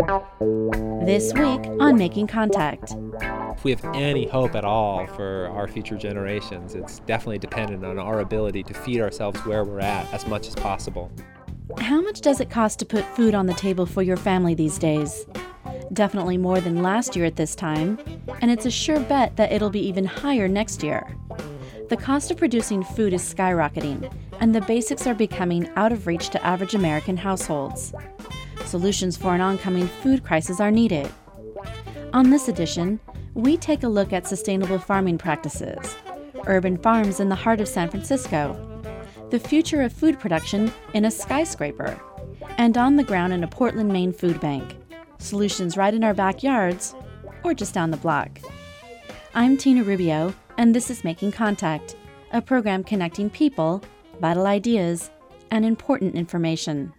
This week on Making Contact. If we have any hope at all for our future generations, it's definitely dependent on our ability to feed ourselves where we're at as much as possible. How much does it cost to put food on the table for your family these days? Definitely more than last year at this time, and it's a sure bet that it'll be even higher next year. The cost of producing food is skyrocketing, and the basics are becoming out of reach to average American households. Solutions for an oncoming food crisis are needed. On this edition, we take a look at sustainable farming practices, urban farms in the heart of San Francisco, the future of food production in a skyscraper, and on the ground in a Portland, Maine food bank. Solutions right in our backyards, or just down the block. I'm Tina Rubio, and this is Making Contact, a program connecting people, vital ideas, and important information.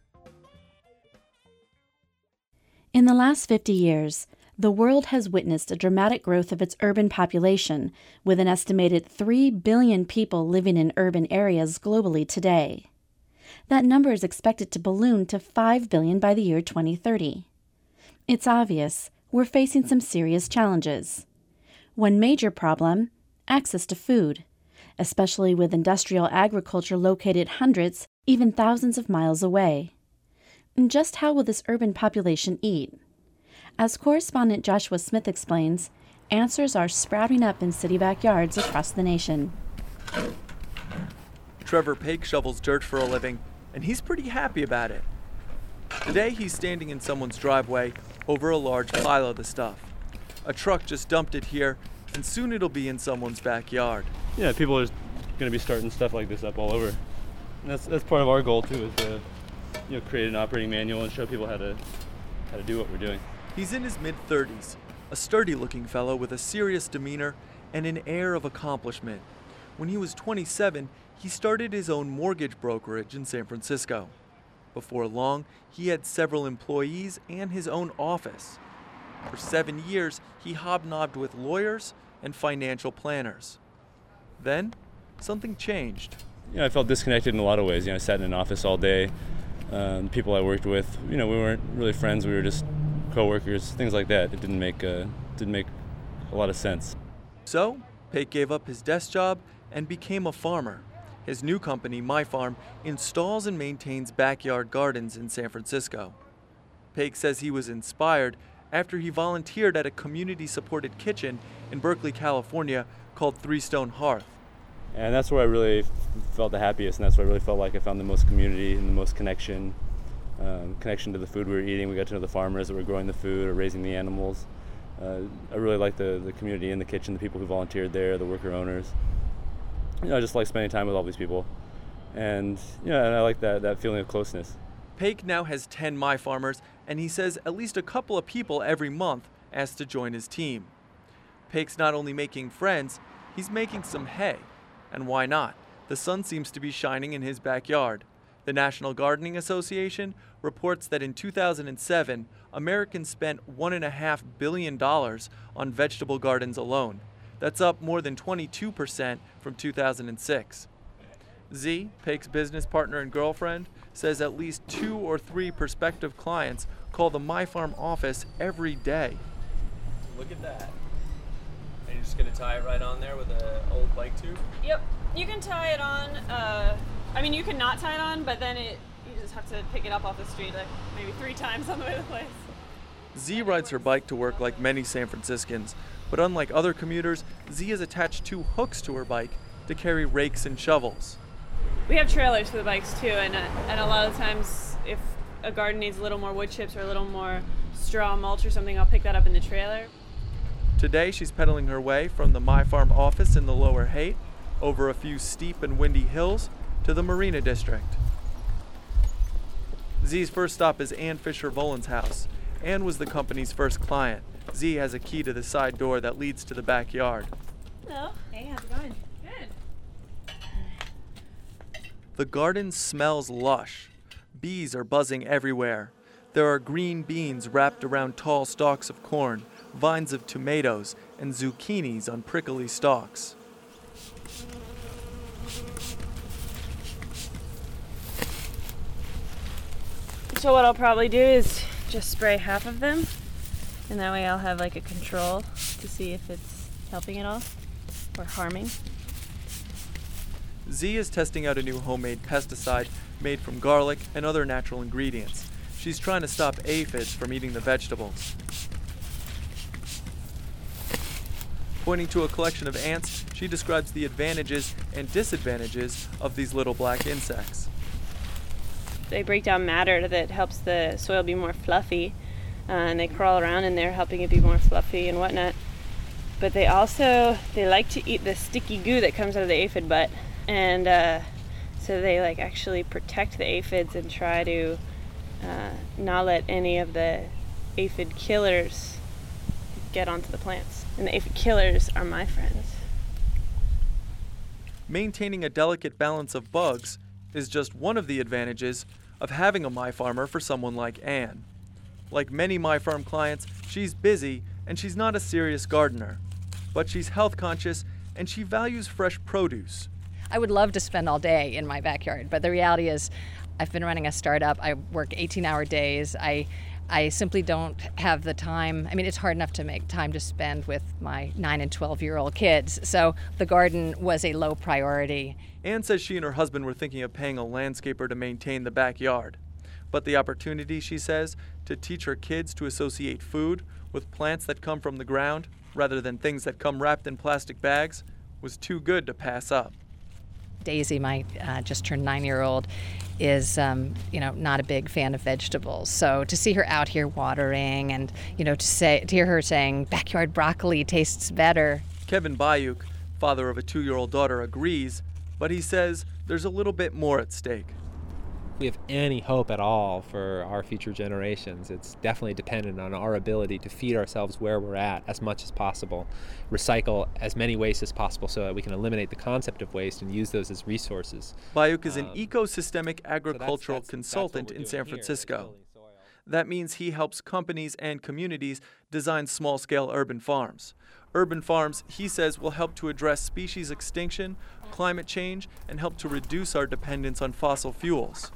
In the last 50 years, the world has witnessed a dramatic growth of its urban population, with an estimated 3 billion people living in urban areas globally today. That number is expected to balloon to 5 billion by the year 2030. It's obvious we're facing some serious challenges. One major problem, access to food, especially with industrial agriculture located hundreds, even thousands of miles away. And just how will this urban population eat? As correspondent Joshua Smith explains, answers are sprouting up in city backyards across the nation. Trevor Paik shovels dirt for a living, and he's pretty happy about it. Today he's standing in someone's driveway over a large pile of the stuff. A truck just dumped it here, and soon it'll be in someone's backyard. Yeah, people are going to be starting stuff like this up all over. And that's part of our goal too, is to create an operating manual and show people how to do what we're doing. He's in his mid-30s, a sturdy-looking fellow with a serious demeanor and an air of accomplishment. When he was 27, he started his own mortgage brokerage in San Francisco. Before long, he had several employees and his own office. For 7 years, he hobnobbed with lawyers and financial planners. Then, something changed. I felt disconnected in a lot of ways. I sat in an office all day. People I worked with, we weren't really friends. We were just co-workers, things like that. It didn't make a lot of sense. So, Paik gave up his desk job and became a farmer. His new company, My Farm, installs and maintains backyard gardens in San Francisco. Paik says he was inspired after he volunteered at a community-supported kitchen in Berkeley, California called Three Stone Hearth. And that's where I really felt the happiest, and that's where I really felt like I found the most community and the most connection to the food we were eating. We got to know the farmers that were growing the food or raising the animals. I really liked the community in the kitchen, the people who volunteered there, the worker owners. I just like spending time with all these people, and and I like that feeling of closeness. Paik now has 10 My Farmers, and he says at least a couple of people every month ask to join his team. Paik's not only making friends, he's making some hay. And why not? The sun seems to be shining in his backyard. The National Gardening Association reports that in 2007, Americans spent $1.5 billion on vegetable gardens alone. That's up more than 22% from 2006. Z, Paik's business partner and girlfriend, says at least 2 or 3 prospective clients call the My Farm office every day. Look at that. And you're just going to tie it right on there with an old bike tube? Yep. You can tie it on. You can not tie it on, but then you just have to pick it up off the street like maybe 3 times on the way to the place. Z rides her bike to work like many San Franciscans, but unlike other commuters, Z has attached 2 hooks to her bike to carry rakes and shovels. We have trailers for the bikes too, and a lot of times if a garden needs a little more wood chips or a little more straw mulch or something, I'll pick that up in the trailer. Today she's pedaling her way from the My Farm office in the Lower Haight, over a few steep and windy hills, to the Marina District. Z's first stop is Ann Fisher-Volan's house. Ann was the company's first client. Z has a key to the side door that leads to the backyard. Hello. Hey, how's it going? Good. The garden smells lush. Bees are buzzing everywhere. There are green beans wrapped around tall stalks of corn, vines of tomatoes, and zucchinis on prickly stalks. So what I'll probably do is just spray half of them, and that way I'll have like a control to see if it's helping at all or harming. Z is testing out a new homemade pesticide made from garlic and other natural ingredients. She's trying to stop aphids from eating the vegetables. Pointing to a collection of ants, she describes the advantages and disadvantages of these little black insects. They break down matter that helps the soil be more fluffy, and they crawl around in there helping it be more fluffy and whatnot. But they like to eat the sticky goo that comes out of the aphid butt, and so they like actually protect the aphids and try to not let any of the aphid killers get onto the plants. And the aphid killers are my friends. Maintaining a delicate balance of bugs is just one of the advantages of having a My Farmer for someone like Anne. Like many My Farm clients, she's busy and she's not a serious gardener. But she's health conscious and she values fresh produce. I would love to spend all day in my backyard, but the reality is I've been running a startup. I work 18-hour days. I simply don't have the time. I mean, it's hard enough to make time to spend with my 9 and 12-year-old kids. So the garden was a low priority. Anne says she and her husband were thinking of paying a landscaper to maintain the backyard. But the opportunity, she says, to teach her kids to associate food with plants that come from the ground rather than things that come wrapped in plastic bags was too good to pass up. Daisy, my just turned 9-year-old, is not a big fan of vegetables. So to see her out here watering and to hear her saying backyard broccoli tastes better. Kevin Bayuk, father of a 2-year-old daughter, agrees, but he says there's a little bit more at stake. If we have any hope at all for our future generations, it's definitely dependent on our ability to feed ourselves where we're at as much as possible, recycle as many wastes as possible so that we can eliminate the concept of waste and use those as resources. Bayuk is an ecosystemic agricultural consultant in San Francisco. That means he helps companies and communities design small-scale urban farms. Urban farms, he says, will help to address species extinction, climate change, and help to reduce our dependence on fossil fuels.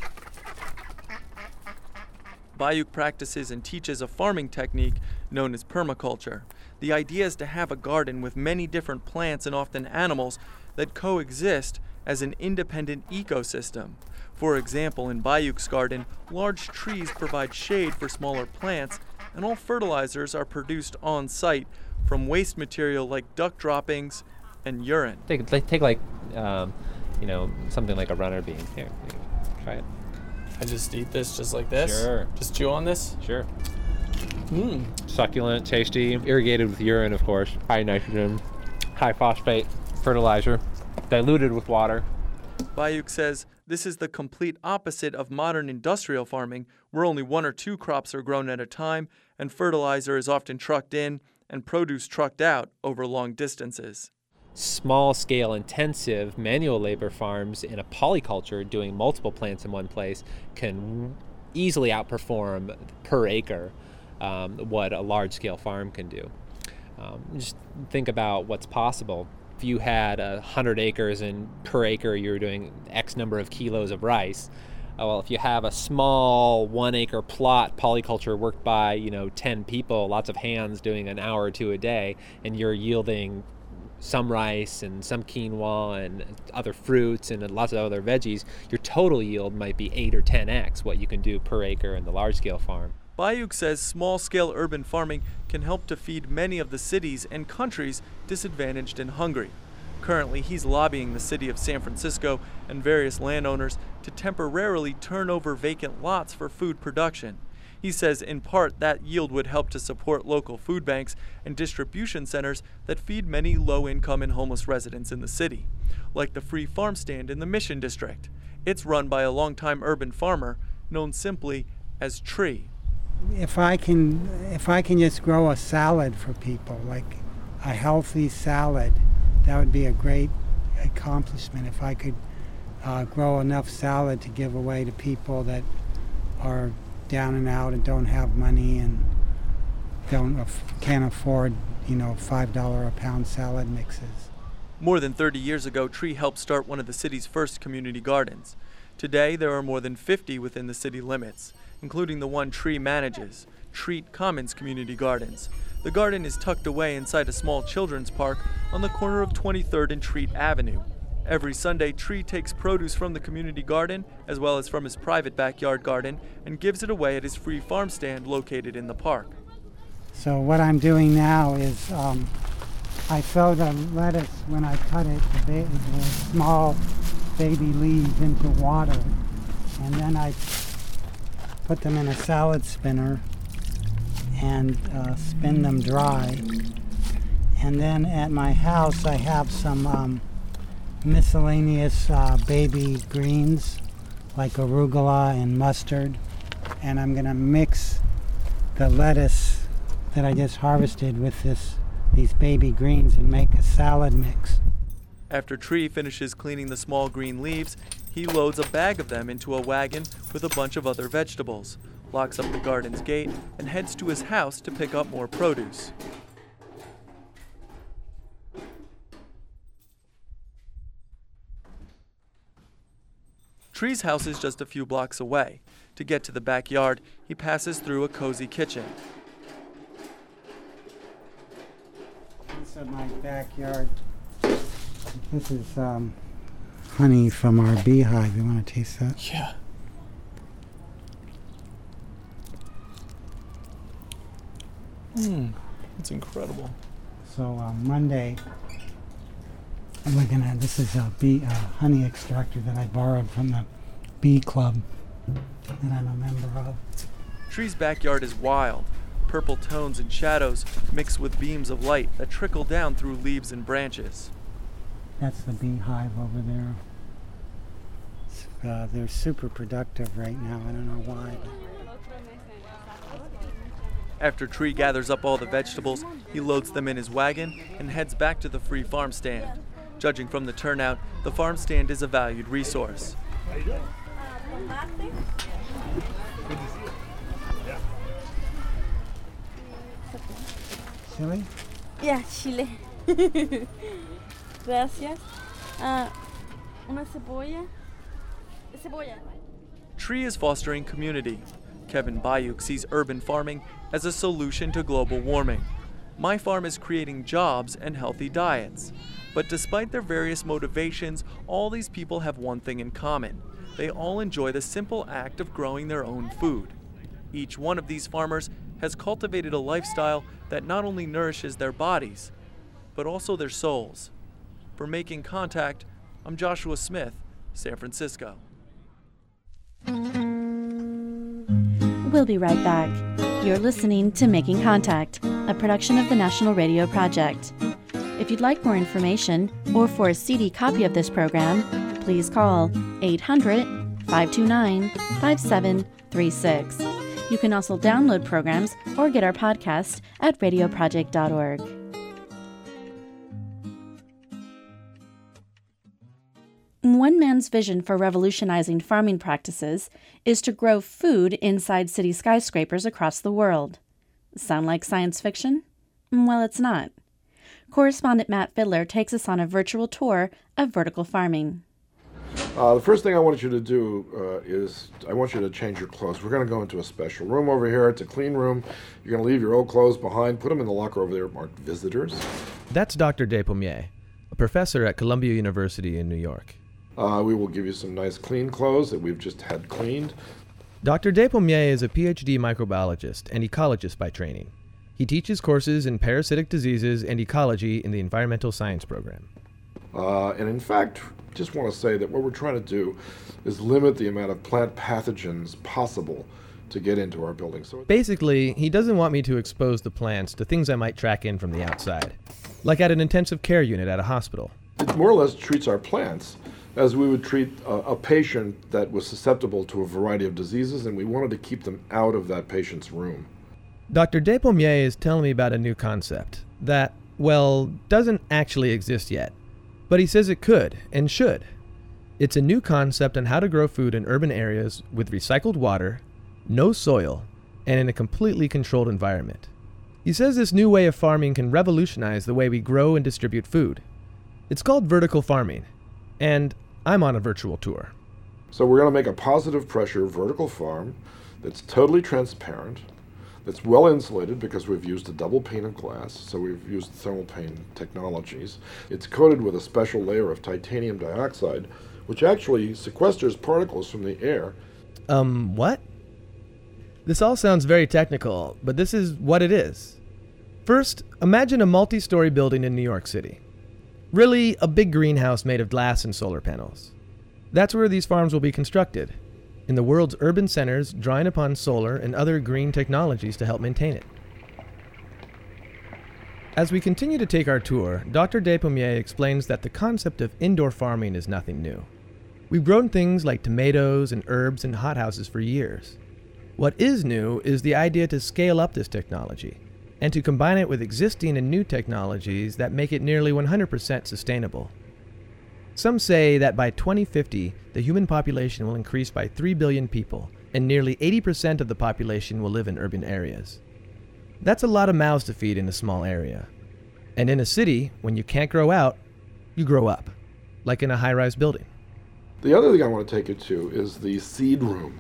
Bayuk practices and teaches a farming technique known as permaculture. The idea is to have a garden with many different plants and often animals that coexist as an independent ecosystem. For example, in Bayuk's garden, large trees provide shade for smaller plants, and all fertilizers are produced on site from waste material like duck droppings and urine. Take something like a runner bean. Here, try it. I just eat this just like this? Sure. Just chew on this? Sure. Succulent, tasty, irrigated with urine, of course. High nitrogen, high phosphate fertilizer, diluted with water. Bayuk says this is the complete opposite of modern industrial farming, where only 1 or 2 crops are grown at a time, and fertilizer is often trucked in and produce trucked out over long distances. Small-scale, intensive manual labor farms in a polyculture doing multiple plants in one place can easily outperform per acre what a large-scale farm can do. Just think about what's possible. If you had 100 acres and per acre you're doing X number of kilos of rice, well, if you have a small 1-acre plot polyculture worked by 10 people, lots of hands doing an hour or 2 a day, and you're yielding some rice and some quinoa and other fruits and lots of other veggies, your total yield might be 8 or 10x what you can do per acre in the large-scale farm. Bayuk says small-scale urban farming can help to feed many of the cities and countries disadvantaged and hungry. Currently, he's lobbying the city of San Francisco and various landowners to temporarily turn over vacant lots for food production. He says in part that yield would help to support local food banks and distribution centers that feed many low-income and homeless residents in the city, like the Free Farm Stand in the Mission District. It's run by a longtime urban farmer known simply as Tree. If I can just grow a salad for people, like a healthy salad, that would be a great accomplishment. If I could grow enough salad to give away to people that are down and out and don't have money and can't afford, $5 a pound salad mixes. More than 30 years ago, Tree helped start one of the city's first community gardens. Today, there are more than 50 within the city limits. including the one Tree manages, Treat Commons Community Gardens. The garden is tucked away inside a small children's park on the corner of 23rd and Treat Avenue. Every Sunday, Tree takes produce from the community garden, as well as from his private backyard garden, and gives it away at his free farm stand located in the park. So what I'm doing now is I sow the lettuce when I cut it, the small baby leaves into water, and then I put them in a salad spinner and spin them dry. And then at my house I have some miscellaneous baby greens like arugula and mustard, and I'm going to mix the lettuce that I just harvested with these baby greens and make a salad mix. After Tree finishes cleaning the small green leaves, he loads a bag of them into a wagon with a bunch of other vegetables, locks up the garden's gate, and heads to his house to pick up more produce. Tree's house is just a few blocks away. To get to the backyard, he passes through a cozy kitchen. This is my backyard. This is honey from our beehive. You want to taste that? Yeah. It's incredible. So Monday, this is a honey extractor that I borrowed from the bee club that I'm a member of. Tree's backyard is wild. Purple tones and shadows mix with beams of light that trickle down through leaves and branches. That's the beehive over there. They're super productive right now. I don't know why. After Tree gathers up all the vegetables, he loads them in his wagon and heads back to the free farm stand. Judging from the turnout, the farm stand is a valued resource. Chili? Yeah, chile. Gracias. Una cebolla. Cebolla. Tree is fostering community. Kevin Bayuk sees urban farming as a solution to global warming. My Farm is creating jobs and healthy diets. But despite their various motivations, all these people have one thing in common. They all enjoy the simple act of growing their own food. Each one of these farmers has cultivated a lifestyle that not only nourishes their bodies, but also their souls. For Making Contact, I'm Joshua Smith, San Francisco. We'll be right back. You're listening to Making Contact, a production of the National Radio Project. If you'd like more information or for a CD copy of this program, please call 800-529-5736. You can also download programs or get our podcast at radioproject.org. One man's vision for revolutionizing farming practices is to grow food inside city skyscrapers across the world. Sound like science fiction? Well, it's not. Correspondent Matt Fidler takes us on a virtual tour of vertical farming. The first thing I want you to do is I want you to change your clothes. We're going to go into a special room over here. It's a clean room. You're going to leave your old clothes behind, put them in the locker over there marked visitors. That's Dr. Despommier, a professor at Columbia University in New York. We will give you some nice clean clothes that we've just had cleaned. Dr. Despommier is a PhD microbiologist and ecologist by training. He teaches courses in parasitic diseases and ecology in the environmental science program. And in fact, just want to say that what we're trying to do is limit the amount of plant pathogens possible to get into our building. So basically, he doesn't want me to expose the plants to things I might track in from the outside, like at an intensive care unit at a hospital. It more or less treats our plants as we would treat a patient that was susceptible to a variety of diseases, and we wanted to keep them out of that patient's room. Dr. Despommier is telling me about a new concept that, well, doesn't actually exist yet, but he says it could and should. It's a new concept on how to grow food in urban areas with recycled water, no soil, and in a completely controlled environment. He says this new way of farming can revolutionize the way we grow and distribute food. It's called vertical farming, and I'm on a virtual tour. So we're going to make a positive pressure vertical farm that's totally transparent, that's well insulated because we've used a double pane of glass, so we've used thermal pane technologies. It's coated with a special layer of titanium dioxide, which actually sequesters particles from the air. What? This all sounds very technical, but this is what it is. First, imagine a multi-story building in New York City. Really, a big greenhouse made of glass and solar panels. That's where these farms will be constructed, in the world's urban centers, drawing upon solar and other green technologies to help maintain it. As we continue to take our tour, Dr. Despommier explains that the concept of indoor farming is nothing new. We've grown things like tomatoes and herbs in hothouses for years. What is new is the idea to scale up this technology and to combine it with existing and new technologies that make it nearly 100% sustainable. Some say that by 2050, the human population will increase by 3 billion people, and nearly 80% of the population will live in urban areas. That's a lot of mouths to feed in a small area. And in a city, when you can't grow out, you grow up, like in a high-rise building. The other thing I want to take you to is the seed room.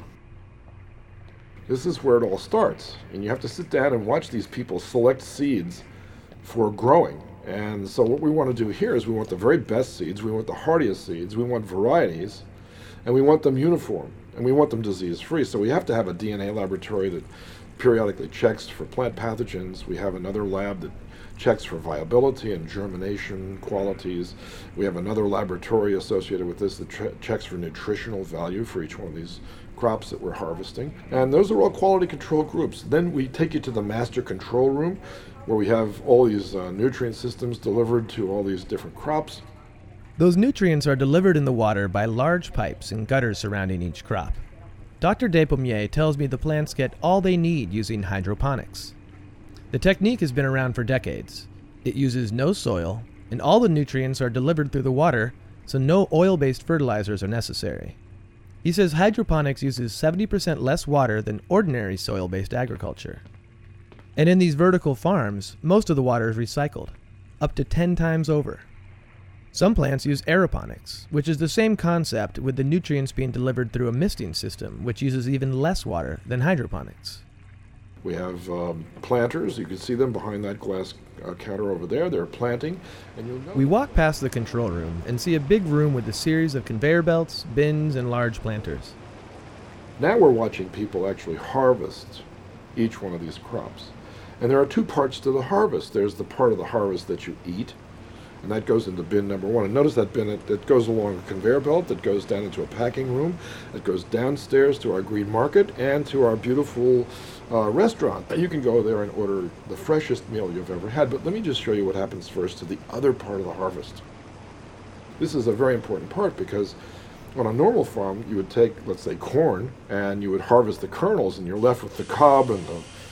This is where it all starts, and you have to sit down and watch these people select seeds for growing. And so what we want to do here is we want the very best seeds, we want the hardiest seeds, we want varieties, and we want them uniform, and we want them disease-free. So we have to have a DNA laboratory that periodically checks for plant pathogens. We have another lab that checks for viability and germination qualities. We have another laboratory associated with this that checks for nutritional value for each one of these crops that we're harvesting. And those are all quality control groups. Then we take you to the master control room, where we have all these nutrient systems delivered to all these different crops. Those nutrients are delivered in the water by large pipes and gutters surrounding each crop. Dr. Despommier tells me the plants get all they need using hydroponics. The technique has been around for decades. It uses no soil, and all the nutrients are delivered through the water, so no oil-based fertilizers are necessary. He says hydroponics uses 70% less water than ordinary soil-based agriculture. And in these vertical farms, most of the water is recycled, up to 10 times over. Some plants use aeroponics, which is the same concept with the nutrients being delivered through a misting system, which uses even less water than hydroponics. We have planters. You can see them behind that glass counter over there. They're planting. And you'll know. We walk past the control room and see a big room with a series of conveyor belts, bins, and large planters. Now we're watching people actually harvest each one of these crops. And there are two parts to the harvest. There's the part of the harvest that you eat, and that goes into bin number one. And notice that bin, it goes along a conveyor belt, that goes down into a packing room, it goes downstairs to our green market and to our beautiful restaurant. You can go there and order the freshest meal you've ever had, but let me just show you what happens first to the other part of the harvest. This is a very important part because on a normal farm, you would take, let's say, corn, and you would harvest the kernels, and you're left with the cob and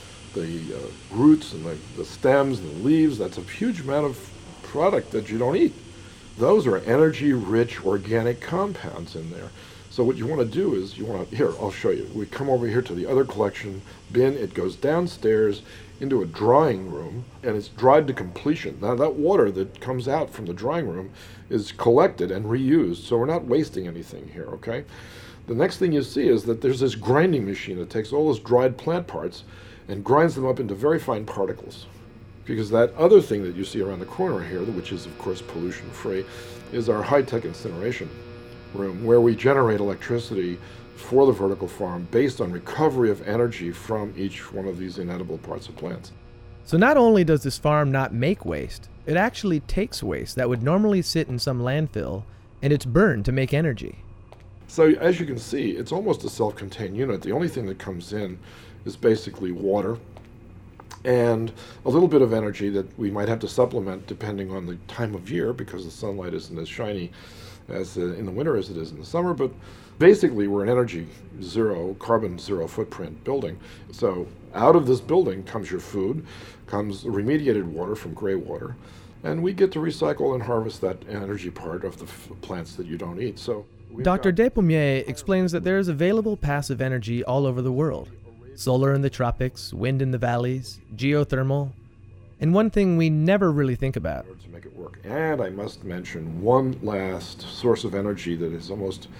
the roots and the stems and the leaves. That's a huge amount of product that you don't eat. Those are energy-rich organic compounds in there. So what you want to do is here, I'll show you. We come over here to the other collection bin. It goes downstairs into a drying room, and it's dried to completion. Now that water that comes out from the drying room is collected and reused, so we're not wasting anything here, okay? The next thing you see is that there's this grinding machine that takes all those dried plant parts and grinds them up into very fine particles. Because that other thing that you see around the corner here, which is of course pollution-free, is our high-tech incineration room, where we generate electricity for the vertical farm based on recovery of energy from each one of these inedible parts of plants. So not only does this farm not make waste, it actually takes waste that would normally sit in some landfill, and it's burned to make energy. So as you can see, it's almost a self-contained unit. The only thing that comes in is basically water and a little bit of energy that we might have to supplement depending on the time of year, because the sunlight isn't as shiny as in the winter as it is in the summer. But basically we're an energy zero, carbon zero footprint building. So out of this building comes your food, comes remediated water from gray water, and we get to recycle and harvest that energy part of the plants that you don't eat. So Dr. Despommier explains that there is available passive energy all over the world. Solar in the tropics, wind in the valleys, geothermal, and one thing we never really think about. To make it work. And I must mention one last source of energy that is almost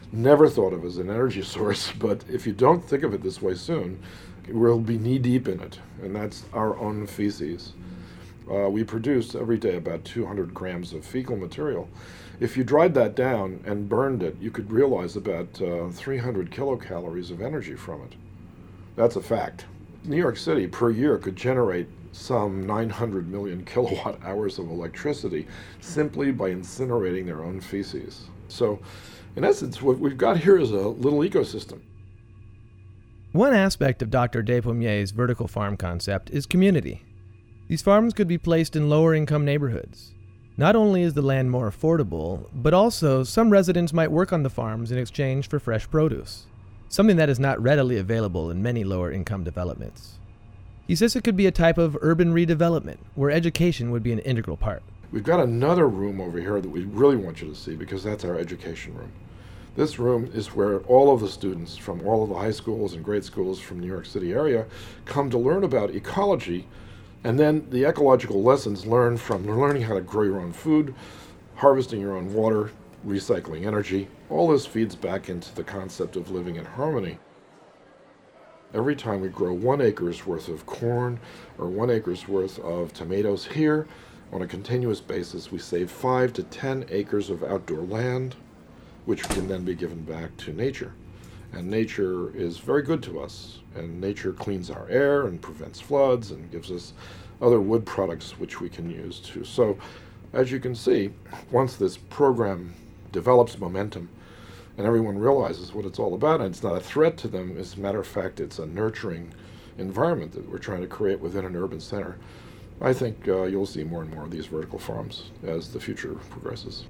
never thought of as an energy source, but if you don't think of it this way soon, we'll be knee-deep in it, and that's our own feces. We produce every day about 200 grams of fecal material. If you dried that down and burned it, you could realize about 300 kilocalories of energy from it. That's a fact. New York City per year could generate some 900 million kilowatt hours of electricity simply by incinerating their own feces. So, in essence, what we've got here is a little ecosystem. One aspect of Dr. Despommiers' vertical farm concept is community. These farms could be placed in lower-income neighborhoods. Not only is the land more affordable, but also some residents might work on the farms in exchange for fresh produce, something that is not readily available in many lower-income developments. He says it could be a type of urban redevelopment, where education would be an integral part. We've got another room over here that we really want you to see, because that's our education room. This room is where all of the students from all of the high schools and grade schools from the New York City area come to learn about ecology, and then the ecological lessons learned from learning how to grow your own food, harvesting your own water, recycling energy. All this feeds back into the concept of living in harmony. Every time we grow 1 acre's worth of corn or 1 acre's worth of tomatoes here, on a continuous basis, we save 5 to 10 acres of outdoor land, which can then be given back to nature. And nature is very good to us, and nature cleans our air and prevents floods and gives us other wood products which we can use too. So, as you can see, once this program develops momentum and everyone realizes what it's all about, and it's not a threat to them, as a matter of fact, it's a nurturing environment that we're trying to create within an urban center, I think you'll see more and more of these vertical farms as the future progresses.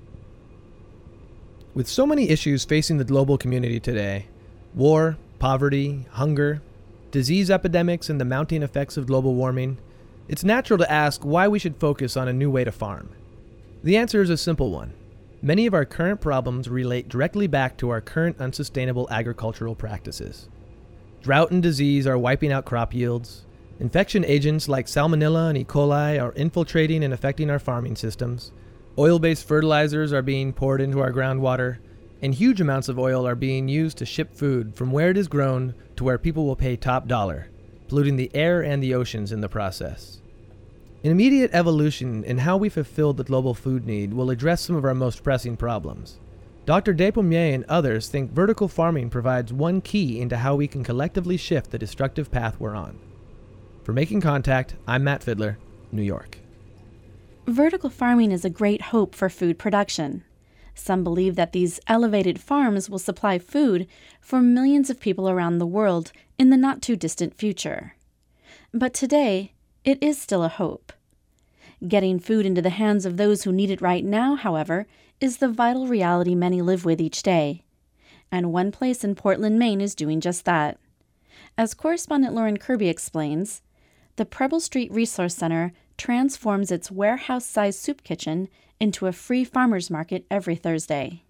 With so many issues facing the global community today, war, poverty, hunger, disease epidemics, and the mounting effects of global warming, it's natural to ask why we should focus on a new way to farm. The answer is a simple one. Many of our current problems relate directly back to our current unsustainable agricultural practices. Drought and disease are wiping out crop yields. Infection agents like Salmonella and E. coli are infiltrating and affecting our farming systems. Oil-based fertilizers are being poured into our groundwater, and huge amounts of oil are being used to ship food from where it is grown to where people will pay top dollar, polluting the air and the oceans in the process. An immediate evolution in how we fulfill the global food need will address some of our most pressing problems. Dr. Despommiers and others think vertical farming provides one key into how we can collectively shift the destructive path we're on. For Making Contact, I'm Matt Fidler, New York. Vertical farming is a great hope for food production. Some believe that these elevated farms will supply food for millions of people around the world in the not-too-distant future. But today, it is still a hope. Getting food into the hands of those who need it right now, however, is the vital reality many live with each day. And one place in Portland, Maine is doing just that. As correspondent Lauren Kirby explains, the Preble Street Resource Center transforms its warehouse-sized soup kitchen into a free farmers market every Thursday.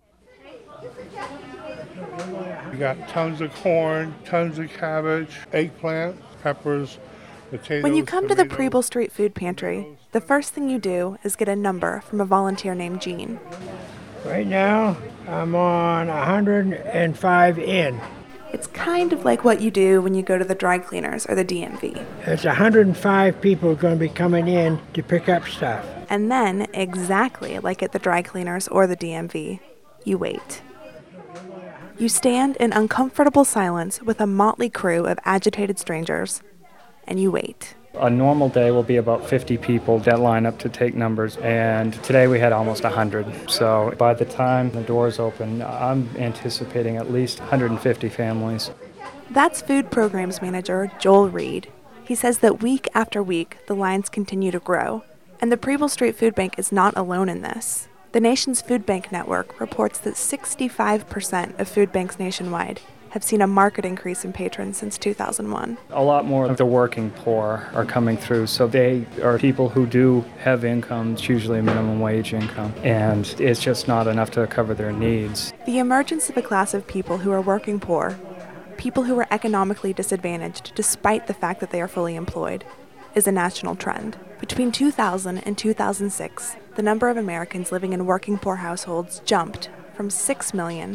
We got tons of corn, tons of cabbage, eggplant, peppers, potatoes. When you come to the Preble Street Food Pantry, the first thing you do is get a number from a volunteer named Gene. Right now, I'm on 105 in. It's kind of like what you do when you go to the dry cleaners or the DMV. There's 105 people going to be coming in to pick up stuff. And then, exactly like at the dry cleaners or the DMV, you wait. You stand in uncomfortable silence with a motley crew of agitated strangers, and you wait. A normal day will be about 50 people that line up to take numbers, and today we had almost 100. So by the time the doors open, I'm anticipating at least 150 families. That's Food Programs Manager Joel Reed. He says that week after week, the lines continue to grow, and the Preble Street Food Bank is not alone in this. The nation's food bank network reports that 65% of food banks nationwide have seen a marked increase in patrons since 2001. A lot more of the working poor are coming through, so they are people who do have incomes, usually a minimum wage income, and it's just not enough to cover their needs. The emergence of a class of people who are working poor, people who are economically disadvantaged despite the fact that they are fully employed, is a national trend. Between 2000 and 2006, the number of Americans living in working poor households jumped from 6 million to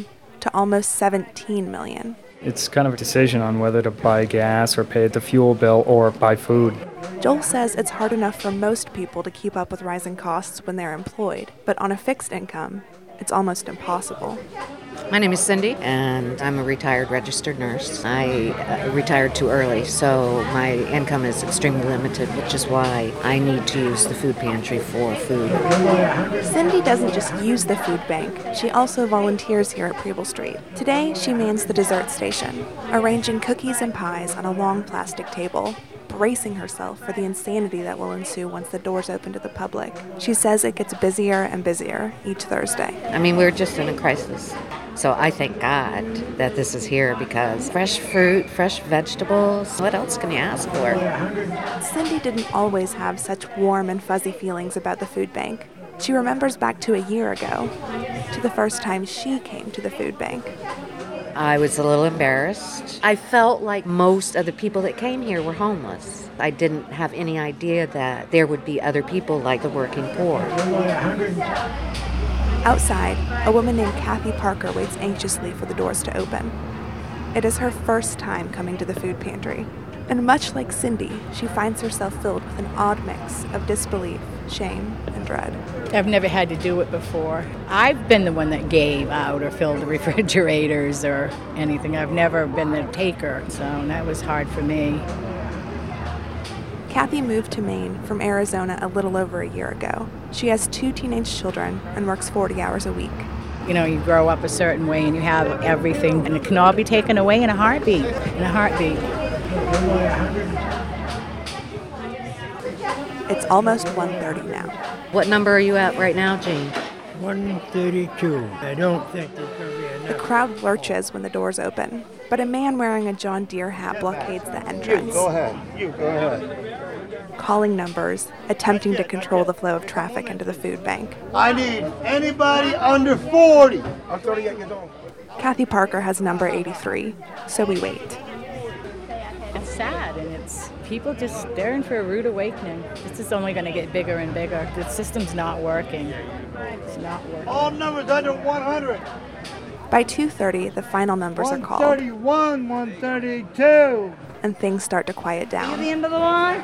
to almost 17 million. It's kind of a decision on whether to buy gas or pay the fuel bill or buy food. Joel says it's hard enough for most people to keep up with rising costs when they're employed, but on a fixed income, it's almost impossible. My name is Cindy, and I'm a retired registered nurse. I retired too early, so my income is extremely limited, which is why I need to use the food pantry for food. Cindy doesn't just use the food bank. She also volunteers here at Preble Street. Today, she mans the dessert station, arranging cookies and pies on a long plastic table, bracing herself for the insanity that will ensue once the doors open to the public. She says it gets busier and busier each Thursday. I mean, we're just in a crisis. So I thank God that this is here because fresh fruit, fresh vegetables, what else can you ask for? Cindy didn't always have such warm and fuzzy feelings about the food bank. She remembers back to a year ago, to the first time she came to the food bank. I was a little embarrassed. I felt like most of the people that came here were homeless. I didn't have any idea that there would be other people like the working poor. Outside, a woman named Kathy Parker waits anxiously for the doors to open. It is her first time coming to the food pantry, and much like Cindy, she finds herself filled with an odd mix of disbelief, shame, and dread. I've never had to do it before. I've been the one that gave out or filled the refrigerators or anything. I've never been the taker, so that was hard for me. Kathy moved to Maine from Arizona a little over a year ago. She has 2 teenage children and works 40 hours a week. You know, you grow up a certain way and you have everything, and it can all be taken away in a heartbeat, It's almost 1:30 now. What number are you at right now, Jean? 132. I don't think there's going to be enough. The crowd lurches when the doors open, but a man wearing a John Deere hat blockades the entrance. You go ahead. Calling numbers, attempting to control the flow of traffic into the food bank. I need anybody under 40. I'm 38 years old. Kathy Parker has number 83, so we wait. It's sad, and it's people just, they're in for a rude awakening. This is only going to get bigger and bigger. The system's not working. It's not working. All numbers under 100. By 2:30, the final numbers are called. 131, 132. And things start to quiet down. At the end of the line?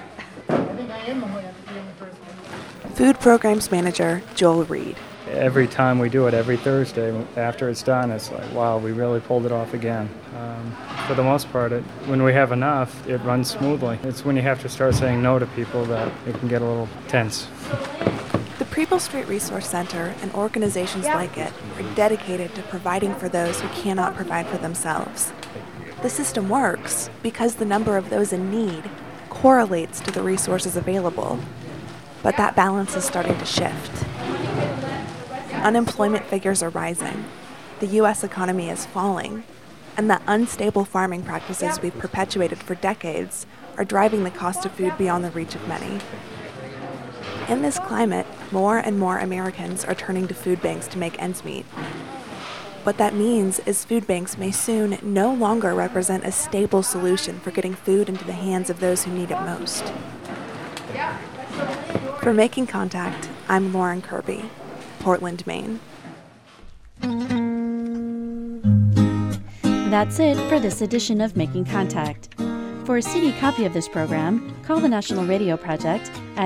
Food Programs Manager Joel Reed. Every time we do it, every Thursday after it's done, it's like, wow, we really pulled it off again. For the most part, when we have enough, it runs smoothly. It's when you have to start saying no to people that it can get a little tense. The Preble Street Resource Center and organizations like it are dedicated to providing for those who cannot provide for themselves. The system works because the number of those in need correlates to the resources available, but that balance is starting to shift. Unemployment figures are rising, the U.S. economy is falling, and the unstable farming practices we've perpetuated for decades are driving the cost of food beyond the reach of many. In this climate, more and more Americans are turning to food banks to make ends meet. What that means is food banks may soon no longer represent a stable solution for getting food into the hands of those who need it most. For Making Contact, I'm Lauren Kirby, Portland, Maine. That's it for this edition of Making Contact. For a CD copy of this program, call the National Radio Project at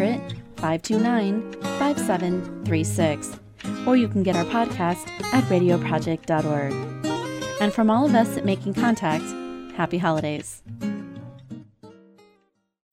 800-529-5736. Or you can get our podcast at radioproject.org. And from all of us at Making Contact, happy holidays.